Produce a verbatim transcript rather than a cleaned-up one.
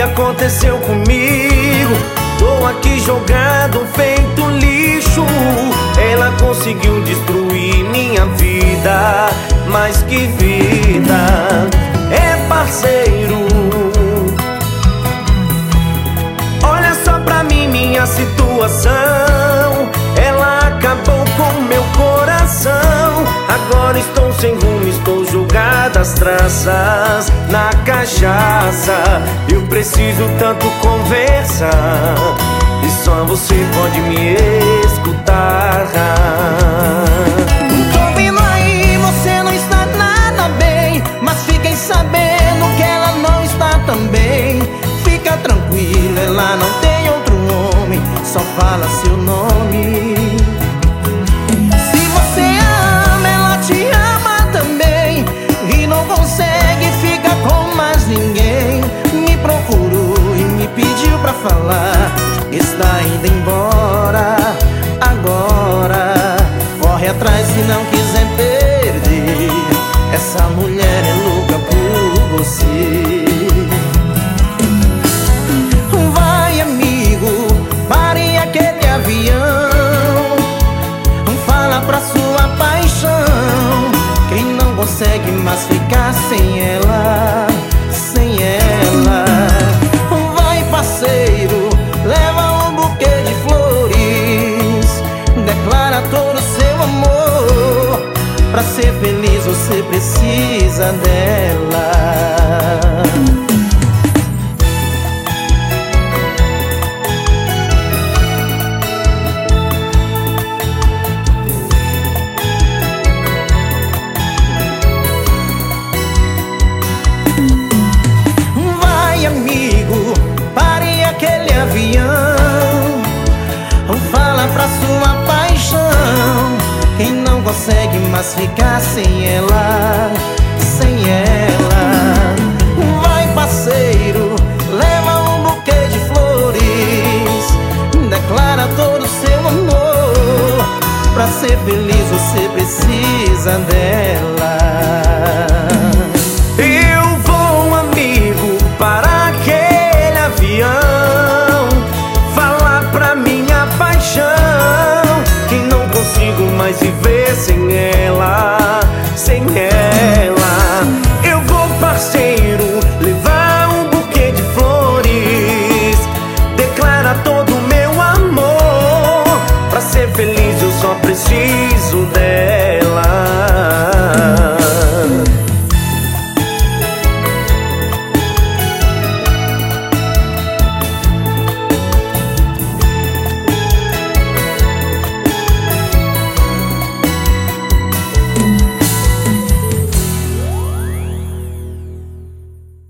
aconteceu comigo. Tô aqui jogado, feito lixo. Ela conseguiu destruir minha vida. Mas que vida, é parceiro. Olha só pra mim minha situação. Ela acabou com meu coração. Agora estou sem rumo, estou jogada às traças na cachaça. Eu preciso tanto conversar e só você pode me escutar. Tô vendo aí, você não está nada bem, mas fiquem sabendo que ela não está também. Fica tranquila, ela não tem outro homem, só fala seu nome. Se você ama, ela te ama também, e não consegue ficar com mais ninguém. Me procurou e me pediu pra falar, está indo embora agora. Corre atrás se não quiser perder, essa mulher é louca por você. Vai amigo, pare aquele avião, fala pra sua paixão. Quem não consegue mais ficar sem ela, sem ela. Vai parceiro, leva um buquê de flores, declara todo o seu amor. Pra ser feliz você precisa dela. Vai amigo, pare aquele avião, fala pra sua paixão. Quem não consegue mais ficar sem ela, sem ela. Vai parceiro, leva um buquê de flores, declara todo o seu amor. Pra ser feliz você precisa dela.